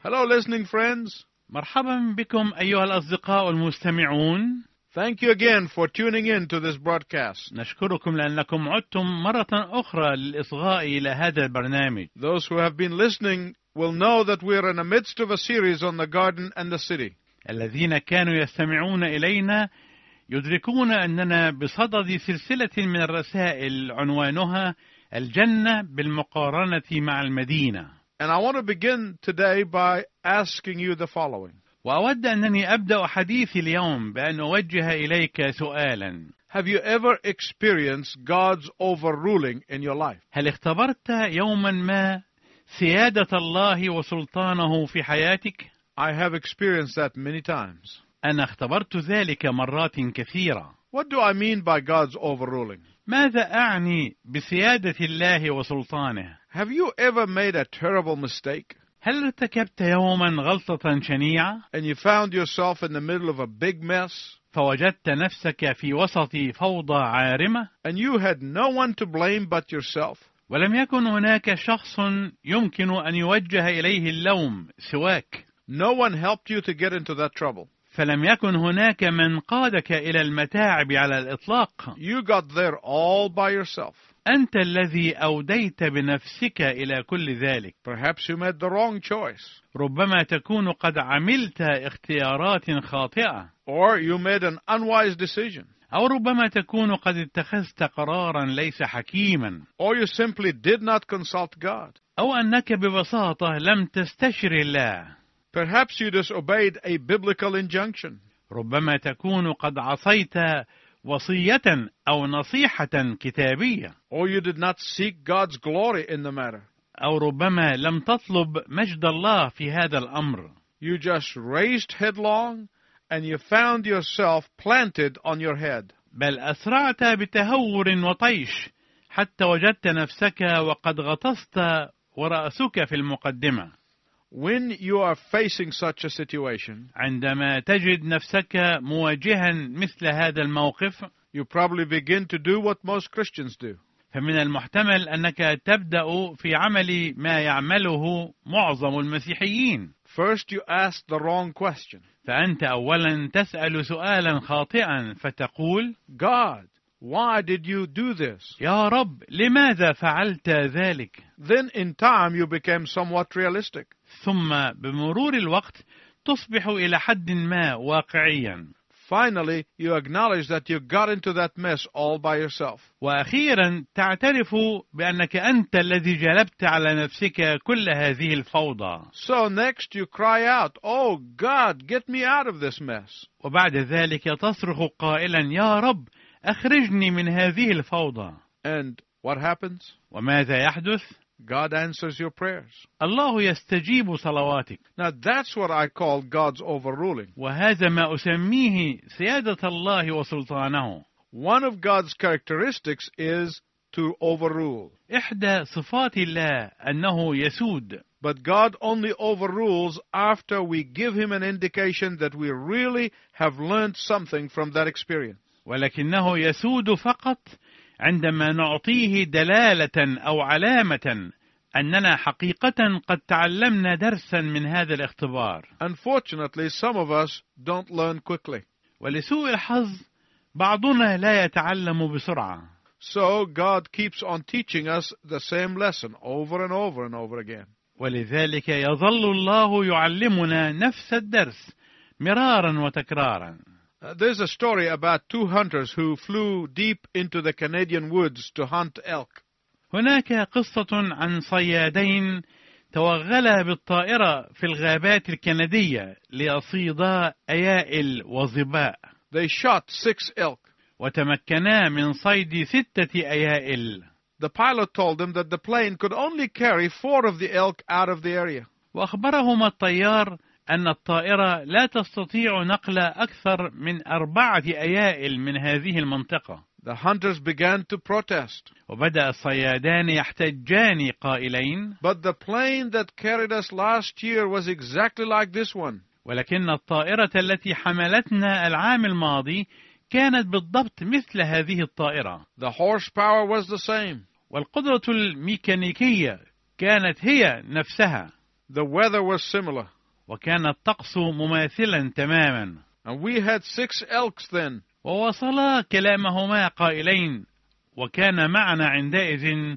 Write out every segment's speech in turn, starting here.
Hello, listening friends. مرحبا بكم أيها الأصدقاء المستمعون. Thank you again for tuning in to this broadcast. نشكركم لأنكم عدتم مرة أخرى للإصغاء إلى هذا البرنامج. Those who have been listening will know that we are in the midst of a series on the garden and the city. الذين كانوا يستمعون إلينا يدركون أننا بصدد سلسلة من الرسائل عنوانها الجنة بالمقارنة مع المدينة. And I want to begin today by asking you the following. وأود أنني أبدأ حديثي اليوم بأن أوجه إليك سؤالا. Have you ever experienced God's overruling in your life? هل اختبرت يوما ما سيادة الله وسلطانه في حياتك؟ I have experienced that many times. أنا اختبرت ذلك مرات كثيرة. What do I mean by God's overruling? ماذا أعني بسيادة الله وسلطانه؟ Have you ever made a terrible mistake هل ارتكبت يوما غلطة شنيعة؟ and you found yourself in the middle of a big mess فوجدت نفسك في وسط فوضى عارمة؟ and you had no one to blame but yourself? ولم يكن هناك شخص يمكن أن يوجه إليه اللوم سواك. No one helped you to get into that trouble. فلم يكن هناك من قادك إلى المتاعب على الإطلاق. You got there all by yourself. أنت الذي أوديت بنفسك إلى كل ذلك. Perhaps you made the wrong choice. ربما تكون قد عملت اختيارات خاطئة. Or you made an unwise decision. أو ربما تكون قد اتخذت قرارا ليس حكيما. Or you simply did not consult God. أو أنك ببساطة لم تستشر الله. Perhaps you disobeyed a biblical injunction. ربما تكون قد عصيت وصية أو نصيحة كتابية. Or you did not seek God's glory in the matter. أو ربما لم تطلب مجد الله في هذا الأمر. You just raced headlong and you found yourself planted on your head. بل أسرعت بتهور وطيش حتى وجدت نفسك وقد غطست ورأسك في المقدمة. When you are facing such a situation, عندما تجد نفسك مواجها مثل هذا الموقف، you probably begin to do what most Christians do. فمن المحتمل أنك تبدأ في عمل ما يعمله معظم المسيحيين. First you ask the wrong question. فأنت أولا تسأل سؤالا خاطئا فتقول: God, why did you do this? يا رب، لماذا فعلت ذلك؟ Then in time you become somewhat realistic. ثم بمرور الوقت تصبح إلى حد ما واقعيا. Finally, you acknowledge that you got into that mess all by yourself. وأخيرا تعترف بأنك أنت الذي جلبت على نفسك كل هذه الفوضى. So next you cry out, "Oh God, get me out of this mess." وبعد ذلك تصرخ قائلا: يا رب، أخرجني من هذه الفوضى. And what happens? وماذا يحدث؟ God answers your prayers. الله يستجيب صلواتك. Now that's what I call God's overruling. وهذا ما أسميه سيادة الله وسلطانه. One of God's characteristics is to overrule. إحدى صفات الله أنه يسود. But God only overrules after we give him an indication that we really have learned something from that experience. ولكنه يسود فقط عندما نعطيه دلالة أو علامة أننا حقيقة قد تعلمنا درسا من هذا الاختبار. Unfortunately, some of us don't learn quickly. ولسوء الحظ بعضنا لا يتعلم بسرعة. So God keeps on teaching us the same lesson over and over and over again. ولذلك يظل الله يعلمنا نفس الدرس مرارا وتكرارا. There's a story about two hunters who flew deep into the Canadian woods to hunt elk. هناك قصة عن صيادين توغلا بالطائرة في الغابات الكندية ليصيدا أيائل وظباء. They shot 6 elk. وتمكنا من صيد 6 أيائل. The pilot told them that the plane could only carry 4 of the elk out of the area. وأخبرهما الطيار أن الطائرة لا تستطيع نقل أكثر من 4 أيائل من هذه المنطقة. The hunters began to protest. وبدأ الصيادان يحتجان قائلين: But the plane that carried us last year was exactly like this one. ولكن الطائرة التي حملتنا العام الماضي كانت بالضبط مثل هذه الطائرة. The horsepower was the same. والقدرة الميكانيكية كانت هي نفسها. The weather was similar. وكان الطقس مماثلا تماما. And we had 6 elks then. وواصلا كلامهما قائلين: وكان معنا عندئذ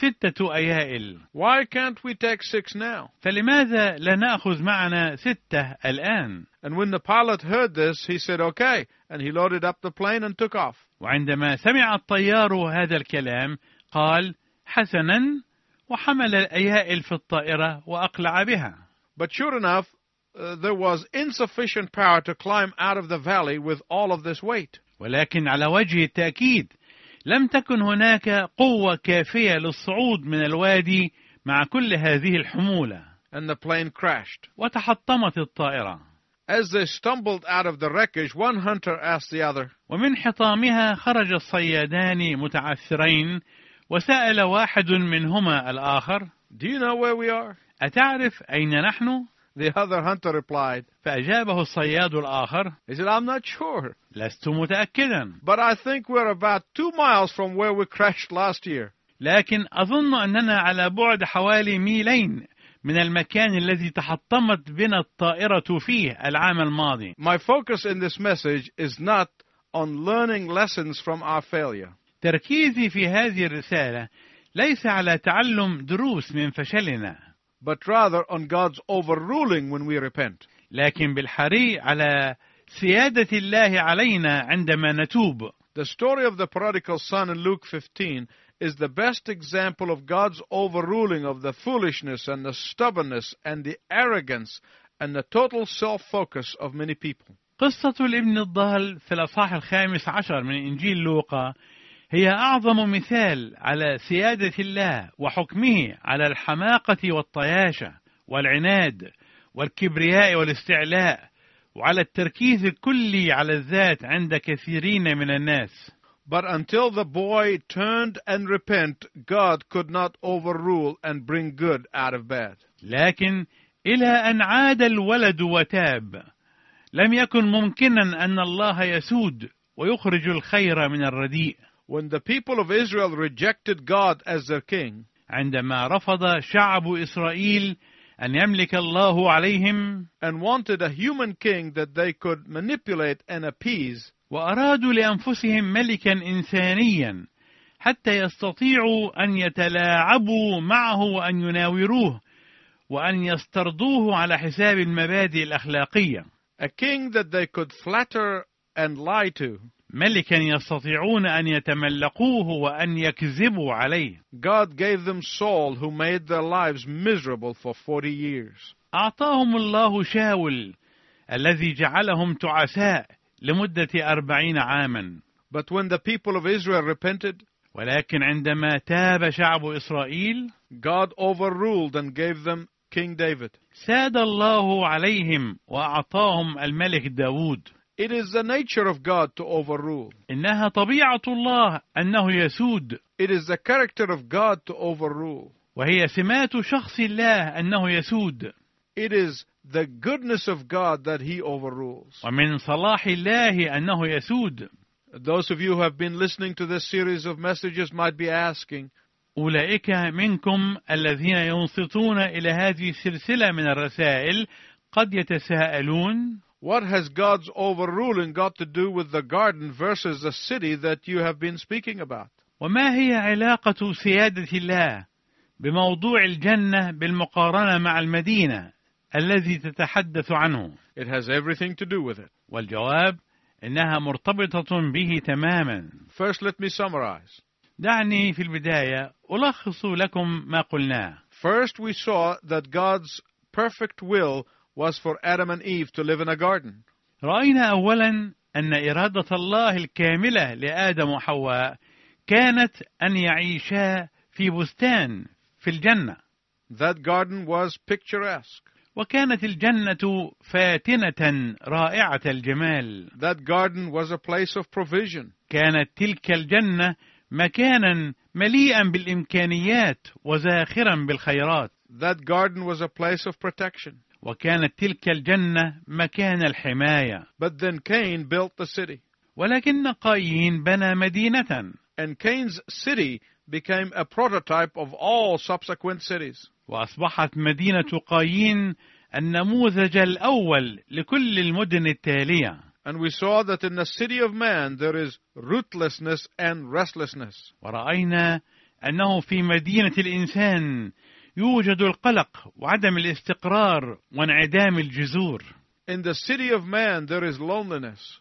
6 أيائل. Why can't we take 6 now? فلماذا لا نأخذ معنا 6 الآن؟ And when the pilot heard this, he said, okay. And he loaded up the plane and took off. وعندما سمع الطيار هذا الكلام قال: حسنا، وحمل الأيائل في الطائرة وأقلع بها. But sure enough, there was insufficient power to climb out of the valley with all of this weight. ولكن على وجه التأكيد لم تكن هناك قوة كافية للصعود من الوادي مع كل هذه الحمولة. And the plane crashed. وتحطمت الطائرة. As they stumbled out of the wreckage, one hunter asked the other, ومن حطامها خرج الصيادان متعثرين، وسأل واحد منهما الآخر: do you know where we are? أتعرف أين نحن؟ The other hunter replied, فأجابه الصياد الآخر: he said, I'm not sure, لست متأكدا، but I think we're about 2 miles from where we crashed last year. لكن أظن أننا على بعد حوالي 2 ميل من المكان الذي تحطمت بنا الطائرة فيه العام الماضي. My focus in this message is not on learning lessons from our failure. تركيزي في هذه الرسالة ليس على تعلم دروس من فشلنا، but rather on God's overruling when we repent. لكن بالحري على سيادة الله علينا عندما نتوب. The story of the prodigal son in Luke 15 is the best example of God's overruling of the foolishness and the stubbornness and the arrogance and the total self-focus of many people. قصة الابن الضال في الأصحاح 15 من إنجيل لوقا هي أعظم مثال على سيادة الله وحكمه على الحماقة والطياشة والعناد والكبرياء والاستعلاء، وعلى التركيز الكلي على الذات عند كثيرين من الناس. But until the boy turned and repent, God could not overrule and bring good out of bad. لكن إلى أن عاد الولد وتاب لم يكن ممكنا أن الله يسود ويخرج الخير من الرديء. When the people of Israel rejected God as their king, عندما رفض شعب إسرائيل أن يملك الله عليهم and wanted a human king that they could manipulate and appease, وأرادوا لأنفسهم ملكا إنسانيا حتى يستطيعوا أن يتلاعبوا معه وأن يناوروه وأن يسترضوه على حساب المبادئ الأخلاقية. a king that they could flatter and lie to, ملكا يستطيعون أن يتملقوه وأن يكذبوا عليه. God gave them Saul, who made their lives miserable for 40 years. أعطاهم الله شاول الذي جعلهم تعساء لمدة 40 عاما. But when the people of Israel repented, ولكن عندما تاب شعب إسرائيل God overruled and gave them King David. ساد الله عليهم وأعطاهم الملك داود. It is the nature of God to overrule. إنها طبيعة الله أنه يسود. It is the character of God to overrule. وهي سمات شخص الله أنه يسود. It is the goodness of God that He overrules. ومن صلاح الله أنه يسود. Those of you who have been listening to this series of messages might be asking, أولئك منكم الذين ينصتون إلى هذه السلسلة من الرسائل قد يتساءلون: what has God's overruling got to do with the garden versus the city that you have been speaking about? وما هي علاقة سيادة الله بموضوع الجنة بالمقارنة مع المدينة الذي تتحدث عنه؟ It has everything to do with it. والجواب إنها مرتبطة به تماما. First, let me summarize. دعني في البداية ألخص لكم ما قلناه. First, we saw that God's perfect will was for Adam and Eve to live in a garden. رأينا أولا أن إرادة الله الكاملة لآدم وحواء كانت أن يعيشا في بستان في الجنة. That garden was picturesque. وكانت الجنة فاتنة رائعة الجمال. That garden was a place of provision. كانت تلك الجنة مكانا مليئا بالإمكانيات وزاخرا بالخيرات. That garden was a place of protection. وكانت تلك الجنة مكان الحماية. But then Cain built the city. ولكن قايين بنى مدينة. And Cain's city became a prototype of all subsequent cities. وأصبحت مدينة قايين النموذج الأول لكل المدن التالية. And we saw that in the city of man there is rootlessness and restlessness. ورأينا أنه في مدينة الإنسان يوجد القلق وعدم الاستقرار وانعدام الجذور. In the city of man there is loneliness.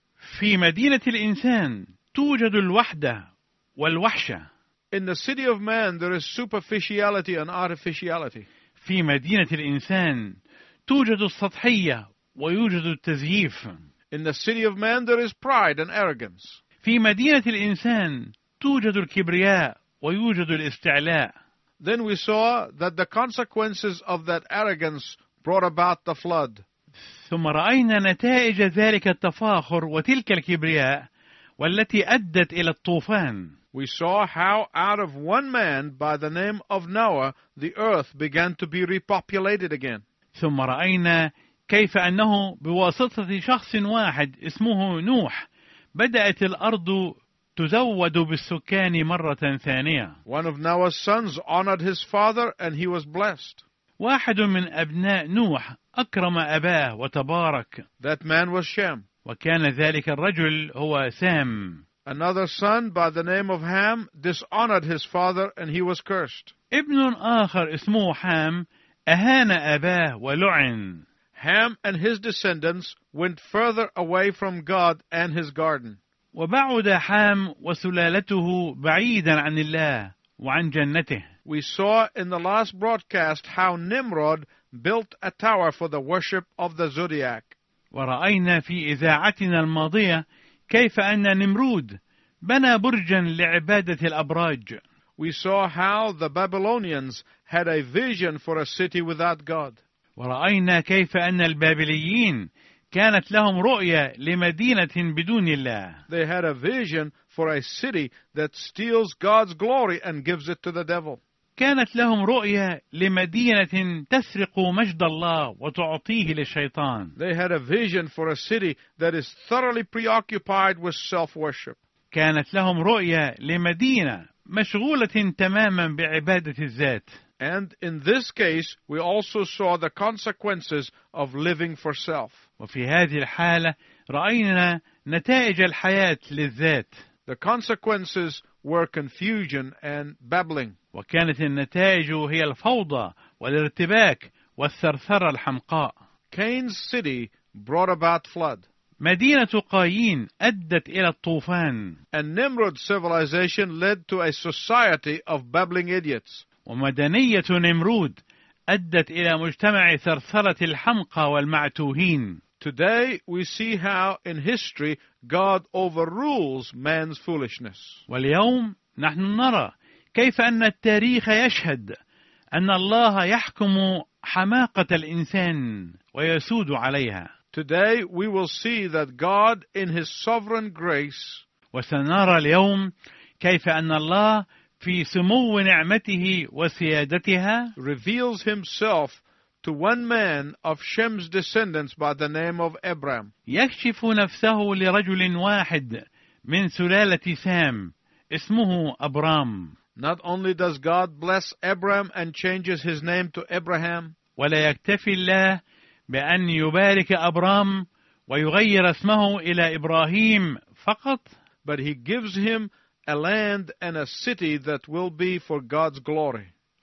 في مدينة الإنسان توجد الوحدة والوحشة. In the city of man there is superficiality and artificiality. في مدينة الإنسان توجد السطحية ويوجد التزييف. In the city of man there is pride and arrogance. في مدينة الإنسان توجد الكبرياء ويوجد الاستعلاء. Then we saw that the consequences of that arrogance brought about the flood. ثم رأينا نتائج ذلك التفاخر وتلك الكبرياء والتي أدت إلى الطوفان. We saw how out of one man by the name of Noah, the earth began to be repopulated again. ثم رأينا كيف أنه بواسطة شخص واحد اسمه نوح بدأت الأرض تزود بالسكان مرة ثانية. One of Noah's sons honored his father and he was blessed. واحد من أبناء نوح أكرم أباه وتبارك. That man was Shem. وكان ذلك الرجل هو سام. Another son by the name of Ham dishonored his father and he was cursed. ابن آخر اسمه حام أهان أباه ولعن. Ham and his descendants went further away from God and his garden. وبعد حام وسلالته بعيدا عن الله وعن جنته. We saw in the last broadcast how Nimrod built a tower for the worship of the zodiac. ورأينا في إذاعتنا الماضية كيف أن نمرود بنى برجا لعبادة الأبراج. We saw how the Babylonians had a vision for a city without God. ورأينا كيف أن البابليين كانت لهم رؤية لمدينة بدون الله. They had a vision for a city that steals God's glory and gives it to the devil. كانت لهم رؤية لمدينة تسرق مجد الله وتعطيه للشيطان. They had a vision for a city that is thoroughly preoccupied with self-worship. كانت لهم رؤية لمدينة مشغولة تماما بعبادة الذات. And in this case, we also saw the consequences of living for self. وفي هذه الحالة رأينا نتائج الحياة للذات. The consequences were confusion and babbling. وكانت النتائج هي الفوضى والارتباك والثرثرة الحمقاء. Cain's city brought about flood. مدينة قايين أدت إلى الطوفان. And Nimrod's civilization led to a society of babbling idiots. ومدنية نمرود أدت إلى مجتمع ثرثرة الحمقى والمعتوهين. Today we see how in history God overrules man's foolishness. واليوم نحن نرى كيف أن التاريخ يشهد أن الله يحكم حماقة الإنسان ويسود عليها. Today we will see that God in his sovereign grace وسنرى اليوم كيف أن الله في سمو نعمته وسيادتها reveals himself to one man of Shem's descendants by the name of Abram. يكشف نفسه لرجل واحد من سلالة سام اسمه أبرام. Not only does God bless Abram and changes his name to Abraham, ولا يكتفي الله بأن يبارك أبرام ويغير اسمه إلى إبراهيم فقط, but he gives him a land and a city that will be for God's glory.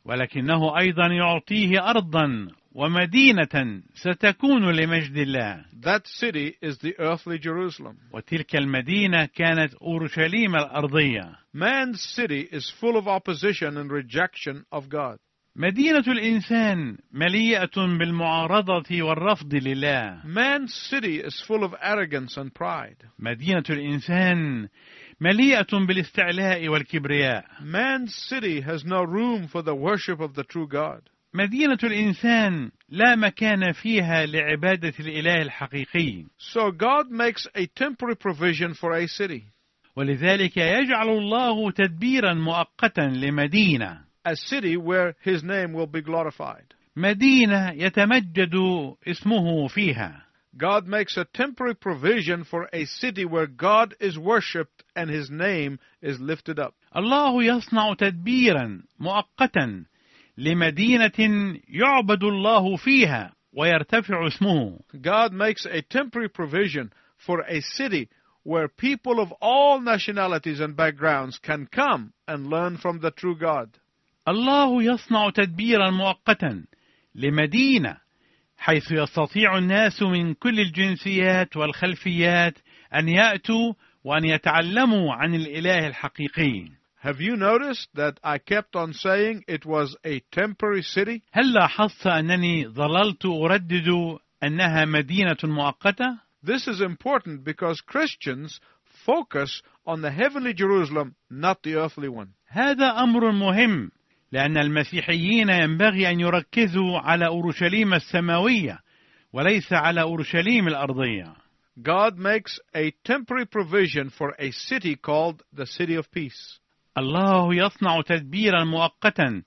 ولكنه أيضا يعطيه أرضا ومدينة ستكون لمجد الله. That city is the earthly Jerusalem. وتلك المدينة كانت أورشليم الأرضية. Man's city is full of opposition and rejection of God. مدينة الإنسان مليئة بالمعارضة والرفض لله. Man's city is full of arrogance and pride. مدينة الإنسان مليئة بالاستعلاء والكبرياء. Man's city has no room for the worship of the true God. مدينة الإنسان لا مكان فيها لعبادة الإله الحقيقي. So God makes a temporary provision for a city. ولذلك يجعل الله تدبيرا مؤقتا لمدينة. A city where his name will be glorified. مدينة يتمجد اسمه فيها. God makes a temporary provision for a city where God is worshipped and His name is lifted up. الله يصنع تدبيرا مؤقتا لمدينة يعبد الله فيها ويرتفع اسمه. God makes a temporary provision for a city where people of all nationalities and backgrounds can come and learn from the true God. الله يصنع تدبيرا مؤقتا لمدينة حيث يستطيع الناس من كل الجنسيات والخلفيات أن يأتوا وأن يتعلموا عن الإله الحقيقي. Have you noticed that I kept on saying it was a temporary city? هل لاحظت أنني ظللت أردد أنها مدينة مؤقتة؟ This is important because Christians focus on the heavenly Jerusalem, not the earthly one. هذا أمر مهم لأن المسيحيين ينبغي أن يركزوا على أورشليم السماوية وليس على أورشليم الأرضية. God makes a temporary provision for a city called the City of Peace. الله يصنع تدبيرا مؤقتا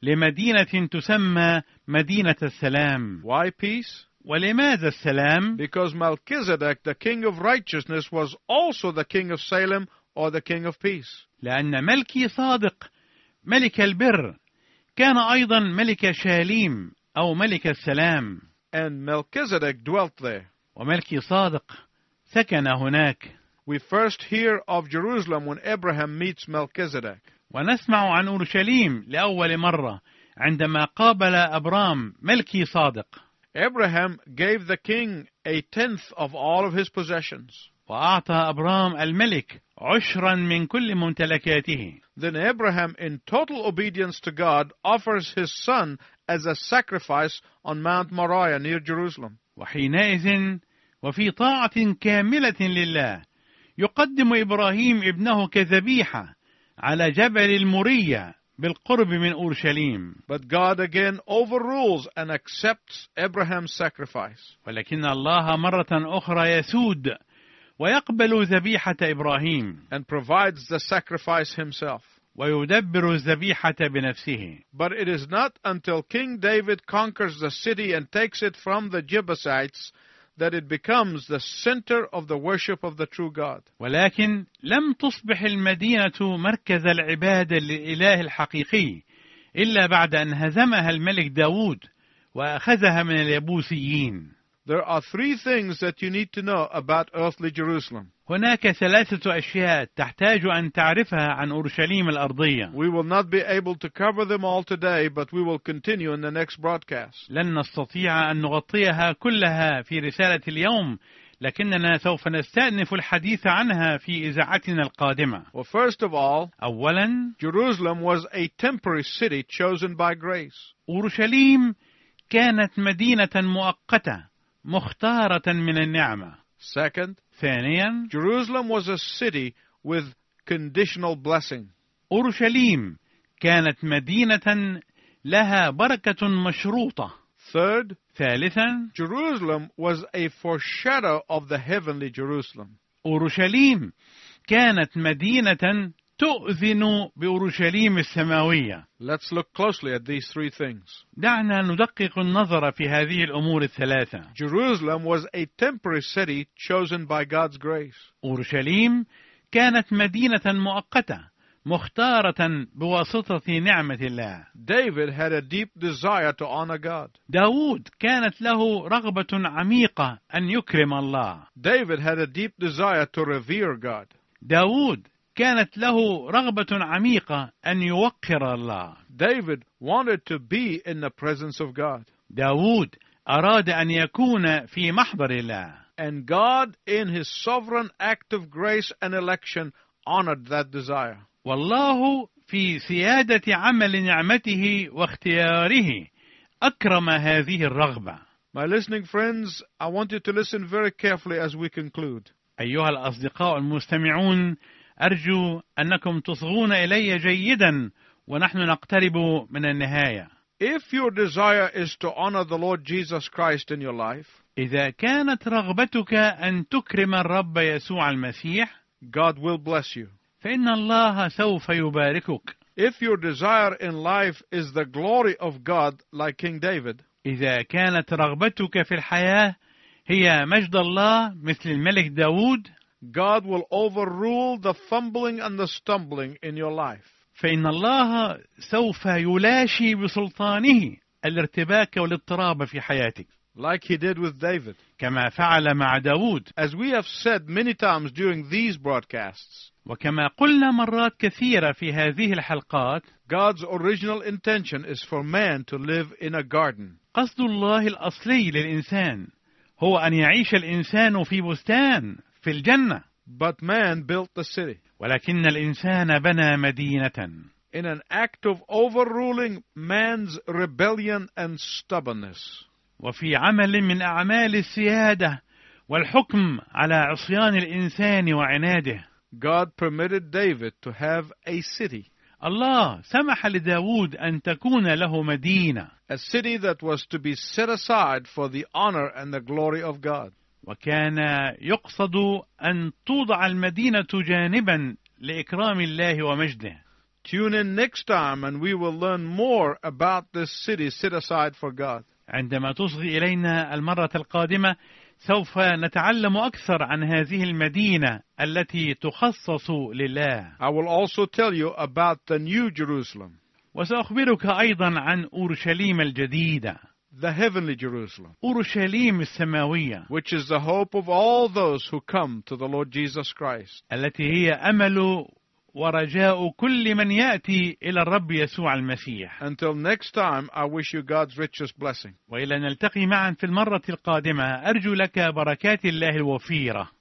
لمدينة تسمى مدينة السلام. Why peace? ولماذا السلام؟ Because Melchizedek, the king of righteousness, was also the king of Salem or the king of peace. لأن ملكي صادق ملك البر كان أيضا ملك شاليم أو ملك السلام. And Melchizedek dwelt there. وملكي صادق سكن هناك. We first hear of Jerusalem when Abraham meets Melchizedek. ونسمع عن أورشليم لأول مرة عندما قابل أبرام ملكي صادق. Abraham gave the king a tenth of all of his possessions. وأعطى أبرام الملك عشرا من كل ممتلكاته. Then Abraham, in total obedience to God, offers his son as a sacrifice on Mount Moriah near Jerusalem. وحينئذ وفي طاعة كاملة لله يقدم إبراهيم ابنه كذبيحة على جبل المورية بالقرب من أورشليم. But God again overrules and accepts Abraham's sacrifice. ولكن الله مرة أخرى يسود ويقبل ذبيحة إبراهيم. And provides the sacrifice himself. ويدبر الذبيحة بنفسه. But it is not until King David conquers the city and takes it from the Jebusites that it becomes the center of the worship of the true God. ولكن لم تصبح المدينة مركز العبادة للإله الحقيقي إلا بعد أن هزمها الملك داود وأخذها من اليبوسيين. There are three things that you need to know about earthly Jerusalem. هناك ثلاثة أشياء تحتاج أن تعرفها عن أورشليم الأرضية. We will not be able to cover them all today, but we will continue in the next broadcast. لن نستطيع أن نغطيها كلها في رسالة اليوم، لكننا سوف نستأنف الحديث عنها في إذاعتنا القادمة. Well, first of all, أولا، Jerusalem was a temporary city chosen by grace. أورشليم كانت مدينة مؤقتة مختارة من النعمة. Second, ثانيا، Jerusalem was a city with conditional blessing. أورشليم كانت مدينة لها بركة مشروطة. Third, ثالثا، Jerusalem was a foreshadow of the heavenly Jerusalem. أورشليم كانت مدينة تؤذن بأورشليم السماوية. Let's look closely at these three things. دعنا ندقق النظر في هذه الأمور الثلاثة. Jerusalem was a temporary city chosen by God's grace. أورشليم كانت مدينة مؤقتة مختارة بواسطة نعمة الله. David had a deep desire to honor God. داود كانت له رغبة عميقة أن يكرم الله. David had a deep desire to revere God. داود كانت له رغبة عميقة أن يوقر الله. David wanted to be in the presence of God. داود أراد أن يكون في محضر الله. And God, in His sovereign act of grace and election, honored that desire. والله في سيادة عمل نعمته واختياره أكرم هذه الرغبة. My listening friends, I want you to listen very carefully as we conclude. أيها الأصدقاء المستمعون، أرجو أنكم تصغون إلي جيدا ونحن نقترب من النهاية. If your desire is to honor the Lord Jesus Christ in your life, إذا كانت رغبتك أن تكرم الرب يسوع المسيح، God will bless you. فإن الله سوف يباركك. If your desire in life is the glory of God like King David, إذا كانت رغبتك في الحياة هي مجد الله مثل الملك داود، God will overrule the fumbling and the stumbling in your life. فإن الله سوف يلاشي بسلطانه الارتباك والاضطراب في حياتك، Like he did with David. كما فعل مع داود. As we have said many times during these broadcasts, وكما قلنا مرات كثيرة في هذه الحلقات، God's original intention is for man to live in a garden. قصد الله الأصلي للإنسان هو أن يعيش الإنسان في بستان في الجنة. But man built the city. ولكن الإنسان بنى مدينة In an act of overruling man's rebellion and stubbornness. وفي عمل من أعمال السيادة والحكم على عصيان الإنسان وعناده. God permitted David to have a city. الله سمح لداود أن تكون له مدينة. A city that was to be set aside for the honor and the glory of God. وكان يقصد أن توضع المدينة جانبا لإكرام الله ومجده. Tune in next time and we will learn more about this city set aside for God. عندما تصغي إلينا المرة القادمة سوف نتعلم أكثر عن هذه المدينة التي تخصص لله. I will also tell you about the New Jerusalem. وسأخبرك أيضا عن أورشليم الجديدة. The heavenly Jerusalem. أورشليم السماوية. Which is the hope of all those who come to the Lord Jesus Christ. التي هي أمل ورجاء كل من يأتي إلى الرب يسوع المسيح. Until next time, I wish you God's richest blessing. وإلى نلتقي معا في المرة القادمة، أرجو لك بركات الله الوفيرة.